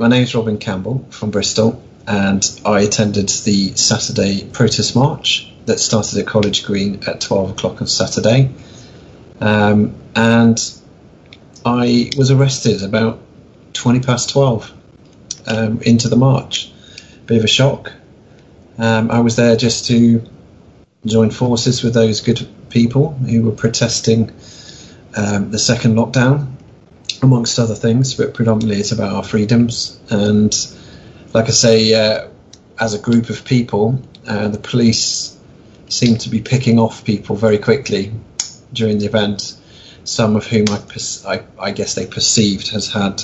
name's Robin Campbell from Bristol, and I attended the Saturday protest march that started at College Green at 12 o'clock on Saturday. And I was arrested about 20 past 12 into the march. Bit of a shock. I was there just to join forces with those good people who were protesting the second lockdown, amongst other things, but predominantly it's about our freedoms. And like I say, as a group of people, the police seemed to be picking off people very quickly during the event, some of whom I guess they perceived has had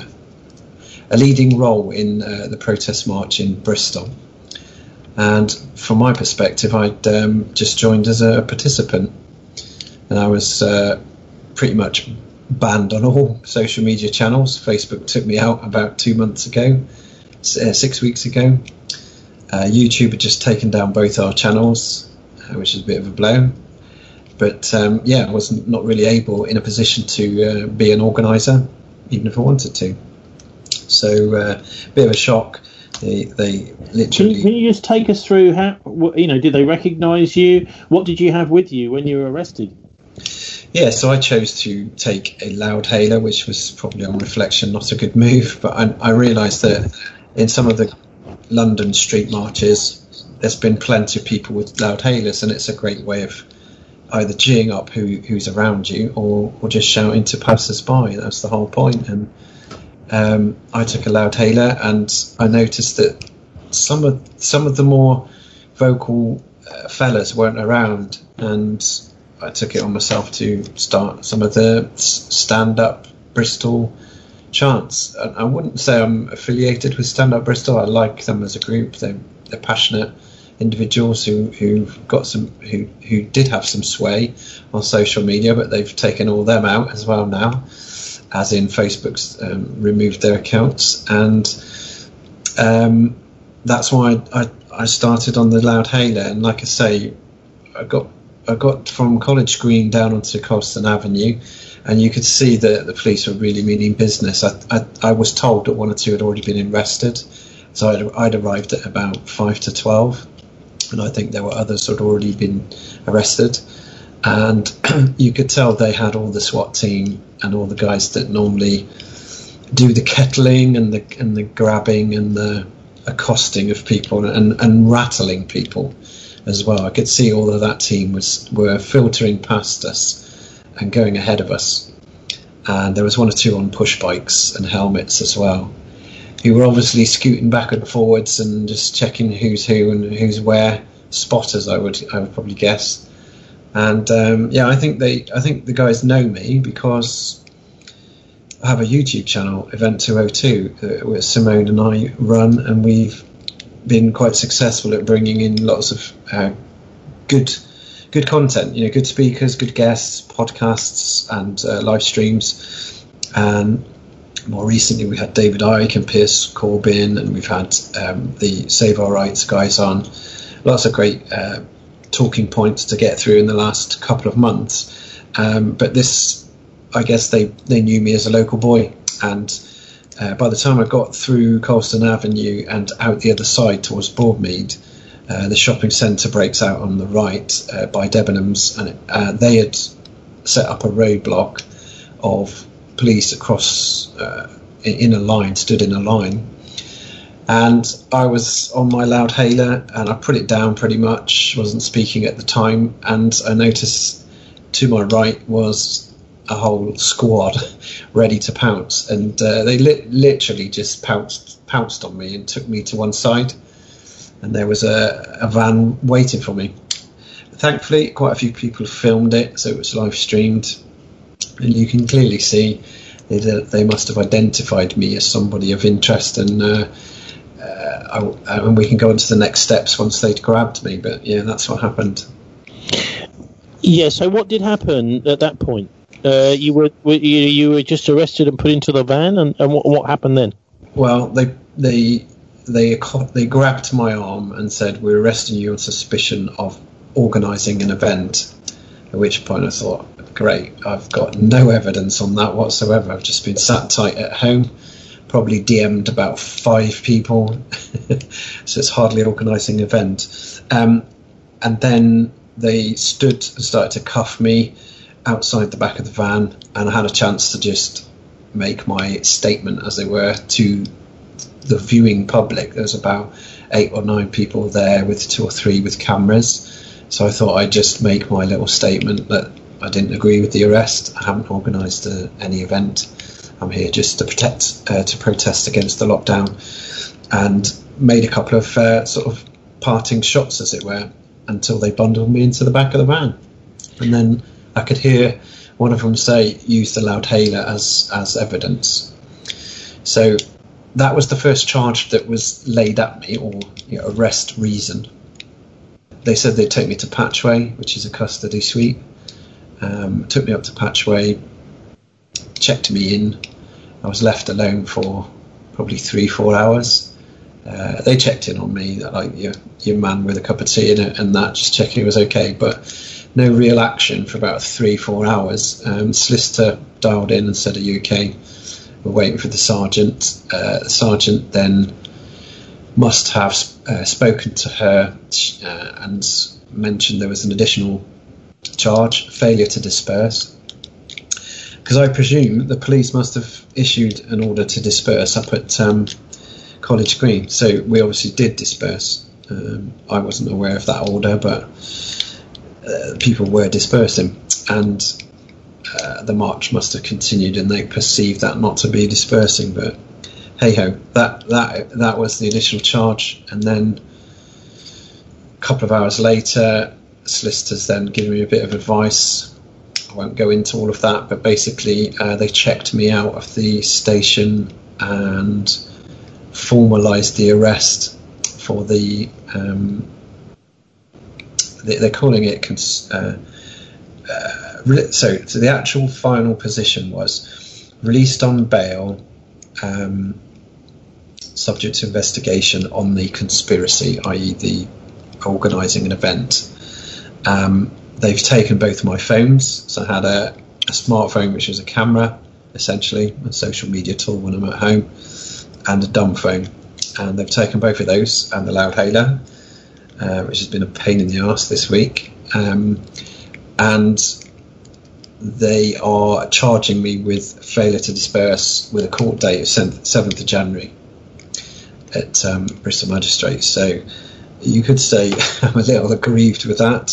a leading role in the protest march in Bristol. And from my perspective, I'd just joined as a participant, and I was pretty much banned on all social media channels. Facebook took me out about 2 months ago, 6 weeks ago. YouTube had just taken down both our channels, which is a bit of a blow. But I was not really in a position to be an organiser, even if I wanted to. So a bit of a shock. They literally. Can you just take us through how? Did they recognise you? What did you have with you when you were arrested? Yeah, so I chose to take a loudhailer, which was probably on reflection not a good move. But I realised that in some of the London street marches, there's been plenty of people with loudhailers, and it's a great way of either geeing up who's around you or just shouting to passers-by. That's the whole point. And I took a loudhailer, and I noticed that some of the more vocal fellas weren't around, and I took it on myself to start some of the stand-up Bristol chants. I wouldn't say I'm affiliated with Stand Up Bristol. I like them as a group. They're passionate individuals who did have some sway on social media, but they've taken all them out as well now, as in Facebook's removed their accounts. And that's why I started on the loudhailer. And like I say, I got from College Green down onto Colston Avenue, and you could see that the police were really meaning business. I was told that 1 or 2 had already been arrested, so I'd arrived at about 5 to 12, and I think there were others who had already been arrested. And you could tell they had all the SWAT team and all the guys that normally do the kettling and the grabbing and the accosting of people and rattling people as well. I could see all of that team were filtering past us and going ahead of us. And there was 1 or 2 on push bikes and helmets as well, who were obviously scooting back and forwards and just checking who's who and who's where. Spotters, I would probably guess. And I think the guys know me because I have a YouTube channel, Event 202, where Simone and I run, and we've been quite successful at bringing in lots of good content, good speakers, good guests, podcasts, and live streams. And more recently, we had David Icke and Piers Corbyn, and we've had the Save Our Rights guys on. Lots of great talking points to get through in the last couple of months. But this, I guess they knew me as a local boy. And by the time I got through Colston Avenue and out the other side towards Broadmead, the shopping centre breaks out on the right by Debenhams, and they had set up a roadblock of police across in a line, stood in a line. And I was on my loudhailer, and I put it down pretty much, wasn't speaking at the time, and I noticed to my right was a whole squad ready to pounce, and they literally just pounced on me and took me to one side, and there was a van waiting for me. Thankfully, quite a few people filmed it, so it was live streamed, and you can clearly see they must have identified me as somebody of interest, and we can go on to the next steps once they'd grabbed me. But yeah, that's what happened. Yeah. So what did happen at that point? You were just arrested and put into the van, and what happened then? Well, they grabbed my arm and said, "We're arresting you on suspicion of organising an event." At which point I thought, great, I've got no evidence on that whatsoever. I've just been sat tight at home, probably DM'd about 5 people, so it's hardly organising an event. And then they stood and started to cuff me outside the back of the van, and I had a chance to just make my statement, as they were, to the viewing public. There was about 8 or 9 people there, with 2 or 3 with cameras. So I thought I'd just make my little statement that I didn't agree with the arrest. I haven't organised any event. I'm here just to protest against the lockdown, and made a couple of sort of parting shots, as it were, until they bundled me into the back of the van. And then I could hear one of them say, use the loudhailer as evidence. So that was the first charge that was laid at me, or arrest reason. They said they'd take me to Patchway, which is a custody suite. Took me up to Patchway, checked me in. I was left alone for probably 3-4 hours. They checked in on me, like your man with a cup of tea and that, just checking it was okay, but no real action for about 3-4 hours. Solicitor dialed in and said, "Are you okay?" We're waiting for the sergeant. The sergeant then must have spoken to her and mentioned there was an additional charge, failure to disperse, because I presume the police must have issued an order to disperse up at College Green. So we obviously did disperse. I wasn't aware of that order, but people were dispersing, and the march must have continued, and they perceived that not to be dispersing. But hey ho, that was the initial charge. And then a couple of hours later, solicitors then giving me a bit of advice. I won't go into all of that, but basically they checked me out of the station and formalised the arrest for the they're calling it so the actual final position was released on bail, subject to investigation on the conspiracy, i.e. the organising an event. They've taken both my phones, so I had a smartphone, which was a camera, essentially, a social media tool when I'm at home, and a dumb phone. And they've taken both of those, and the loudhailer, which has been a pain in the arse this week. And they are charging me with failure to disperse with a court date of 7th of January at Bristol Magistrates. So you could say I'm a little aggrieved with that.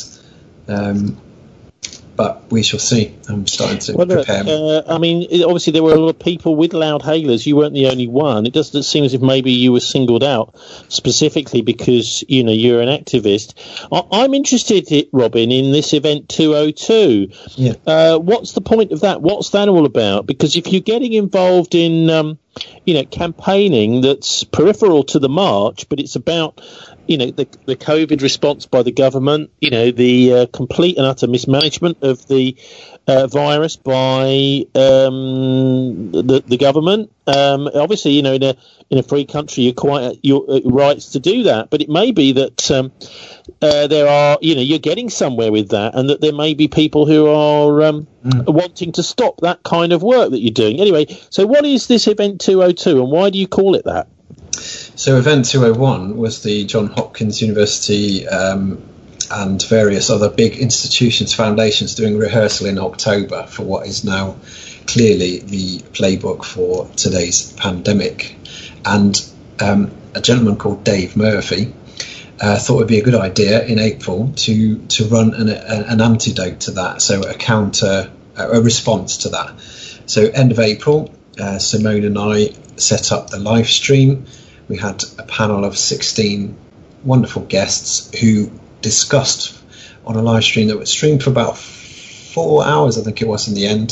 But we shall see. I'm starting to prepare. I mean, obviously there were a lot of people with loudhailers. You weren't the only one. It doesn't seem as if maybe you were singled out specifically because you're an activist. I'm interested, Robin, in this event 202. Yeah. What's the point of that? What's that all about? Because if you're getting involved in campaigning that's peripheral to the march, but it's about the COVID response by the government, the complete and utter mismanagement of the virus by the government. Obviously, in a free country, your rights to do that. But it may be that there are, you're getting somewhere with that, and that there may be people who are wanting to stop that kind of work that you're doing. Anyway, so what is this Event 202, and why do you call it that? So Event 201 was the Johns Hopkins University and various other big institutions, foundations doing rehearsal in October for what is now clearly the playbook for today's pandemic. And a gentleman called Dave Murphy thought it would be a good idea in April to run an antidote to that, so a response to that. So end of April, Simone and I set up the live stream. We had a panel of 16 wonderful guests who discussed on a live stream that was streamed for about 4 hours, I think it was in the end,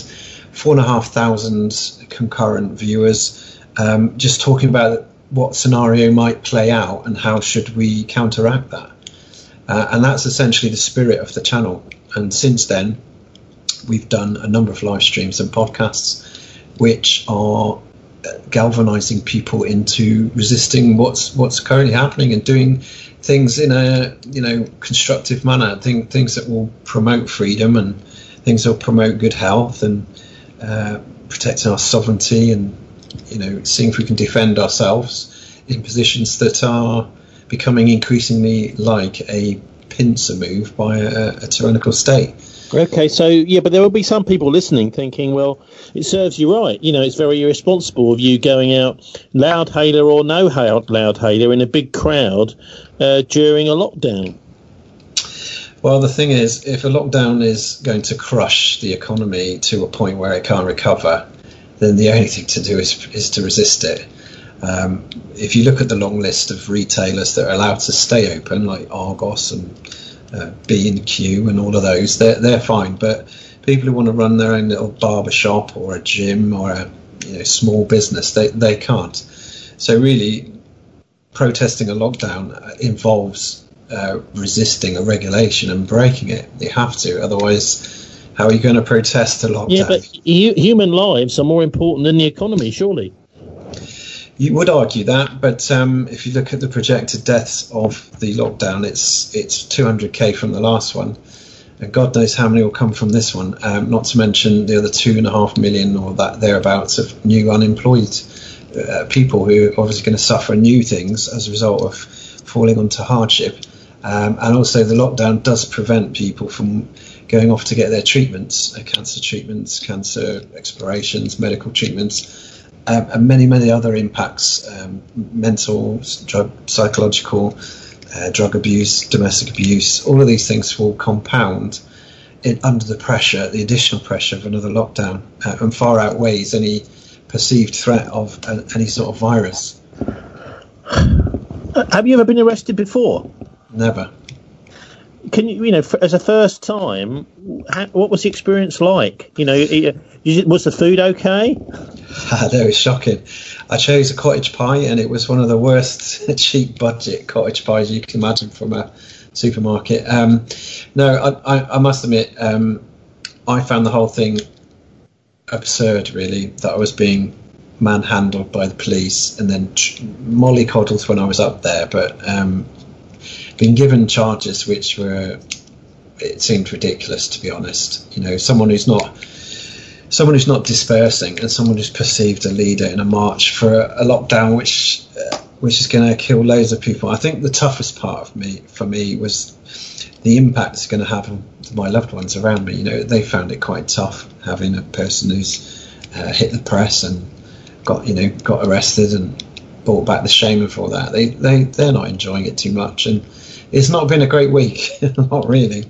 4,500 concurrent viewers, just talking about what scenario might play out and how should we counteract that. And that's essentially the spirit of the channel. And since then, we've done a number of live streams and podcasts which are galvanizing people into resisting what's currently happening and doing things in a constructive manner, things that will promote freedom and things that will promote good health and protecting our sovereignty and seeing if we can defend ourselves in positions that are becoming increasingly like a pincer move by a tyrannical state. Okay, so but there will be some people listening thinking, well, it serves you right. It's very irresponsible of you going out loudhailer or no loudhailer in a big crowd during a lockdown. Well, the thing is, if a lockdown is going to crush the economy to a point where it can't recover, then the only thing to do is to resist it. If you look at the long list of retailers that are allowed to stay open, like Argos and B&Q and all of those, they're fine. But people who want to run their own little barber shop or a gym or a small business, they can't. So really, protesting a lockdown involves resisting a regulation and breaking it. You have to, otherwise, how are you going to protest a lockdown? Yeah, but human lives are more important than the economy, surely. You would argue that, but if you look at the projected deaths of the lockdown, it's 200k from the last one, and God knows how many will come from this one. Not to mention the other 2.5 million or that thereabouts of new unemployed people who are obviously going to suffer new things as a result of falling onto hardship. And also, the lockdown does prevent people from going off to get their treatments, cancer treatments, cancer explorations, medical treatments. And many other impacts, mental, psychological, drug abuse, domestic abuse, all of these things will compound under the pressure, the additional pressure of another lockdown, and far outweighs any perceived threat of any sort of virus. Have you ever been arrested before? Never. Can you, as a first time, what was the experience like? Was the food okay? That was shocking. I chose a cottage pie, and it was one of the worst cheap budget cottage pies you can imagine from a supermarket. No, I must admit, I found the whole thing absurd, really, that I was being manhandled by the police and then mollycoddled when I was up there, but been given charges which it seemed ridiculous, to be honest. Someone who's not dispersing, and someone who's perceived a leader in a march for a lockdown which is going to kill loads of people. I think the toughest part for me was the impact it's going to have on my loved ones around me. They found it quite tough having a person who's hit the press and got arrested and brought back the shame of all that. They're not enjoying it too much, and it's not been a great week. Not really.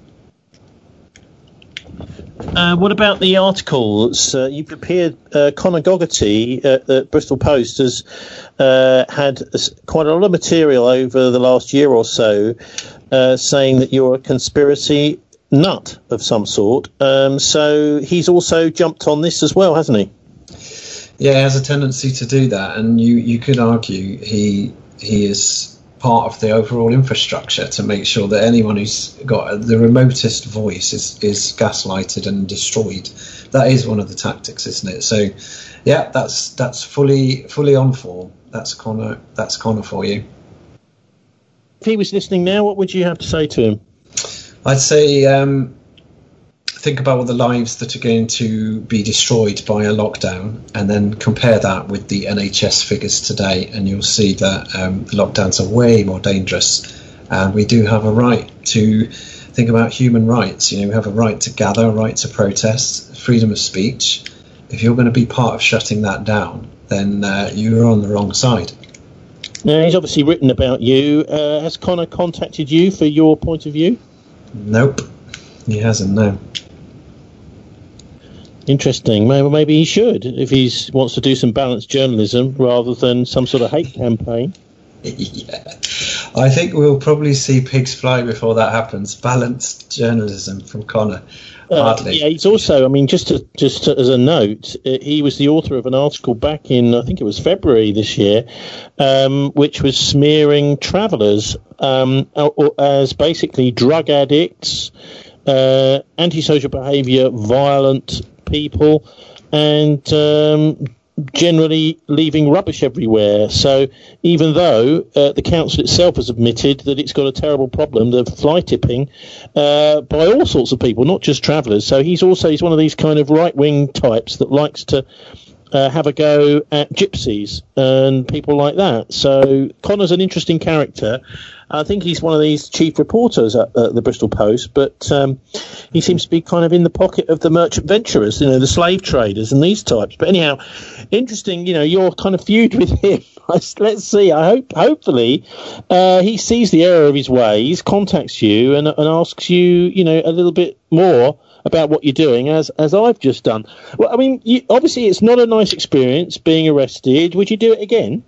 What about the article? You've appeared, Conor Gogarty at the Bristol Post has had quite a lot of material over the last year or so saying that you're a conspiracy nut of some sort. So he's also jumped on this as well, hasn't he? Yeah, he has a tendency to do that, and you could argue he is part of the overall infrastructure to make sure that anyone who's got the remotest voice is gaslighted and destroyed. That is one of the tactics, isn't it? So, yeah, that's fully on form. That's Conor for you. If he was listening now, what would you have to say to him? I'd say think about all the lives that are going to be destroyed by a lockdown, and then compare that with the NHS figures today, and you'll see that the lockdowns are way more dangerous. And we do have a right to think about human rights. We have a right to gather, a right to protest, freedom of speech. If you're going to be part of shutting that down, then you're on the wrong side. Now, he's obviously written about you. Has Conor contacted you for your point of view? Nope, he hasn't, no. Interesting. Maybe he should, if he wants to do some balanced journalism rather than some sort of hate campaign. Yeah. I think we'll probably see pigs fly before that happens. Balanced journalism from Conor. Hardly. Yeah, he's also, just as a note, he was the author of an article back in, I think it was February this year, which was smearing travellers as basically drug addicts, antisocial behaviour, violent people, and generally leaving rubbish everywhere. So even though the council itself has admitted that it's got a terrible problem, the fly tipping by all sorts of people, not just travellers. So he's one of these kind of right-wing types that likes to have a go at gypsies and people like that. So Connor's an interesting character. I think he's one of these chief reporters at the Bristol Post, but he seems to be kind of in the pocket of the merchant venturers, the slave traders and these types. But anyhow, interesting, your kind of feud with him. Let's see. Hopefully, he sees the error of his ways, contacts you, and asks you, a little bit more about what you're doing, as I've just done. Well, I mean, obviously, it's not a nice experience being arrested. Would you do it again?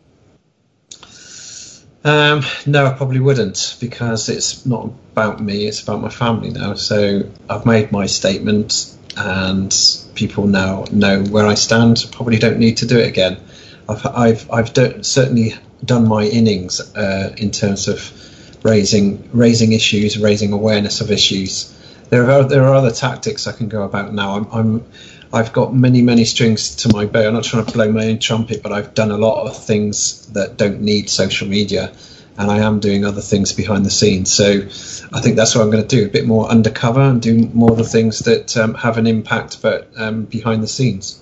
No, I probably wouldn't, because it's not about me, it's about my family now. So I've made my statement and people now know where I stand. Probably don't need to do it again. I've certainly done my innings in terms of raising issues, raising awareness of issues. There are other tactics I can go about now. I've got many strings to my bow. I'm not trying to blow my own trumpet, but I've done a lot of things that don't need social media, and I am doing other things behind the scenes. So I think that's what I'm going to do, a bit more undercover and do more of the things that have an impact, but behind the scenes.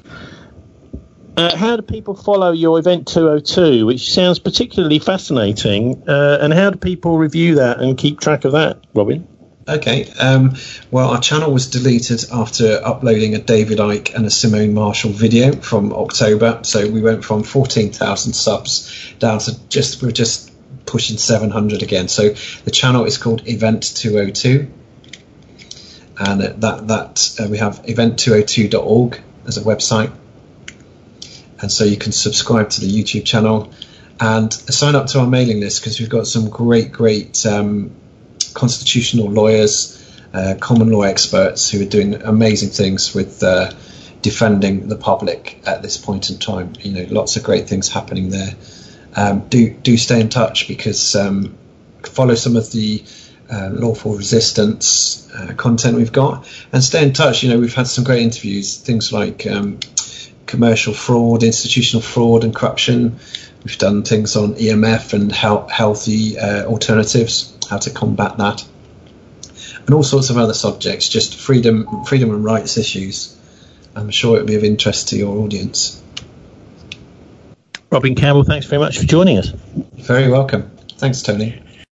How do people follow your Event 202, which sounds particularly fascinating, and how do people review that and keep track of that, Robin? Okay, well, our channel was deleted after uploading a David Icke and a Simone Marshall video from October. So we went from 14,000 subs down to we're just pushing 700 again. So the channel is called Event 202, and we have event202.org as a website, and so you can subscribe to the YouTube channel and sign up to our mailing list, because we've got some great constitutional lawyers, common law experts who are doing amazing things with defending the public at this point in time. Lots of great things happening there. Do stay in touch, because follow some of the lawful resistance content we've got, and stay in touch. We've had some great interviews, things like commercial fraud, institutional fraud and corruption. We've done things on EMF and healthy alternatives, how to combat that, and all sorts of other subjects, just freedom and rights issues. I'm sure it'll be of interest to your audience. Robin Campbell, thanks very much for joining us. Very welcome. Thanks, Tony.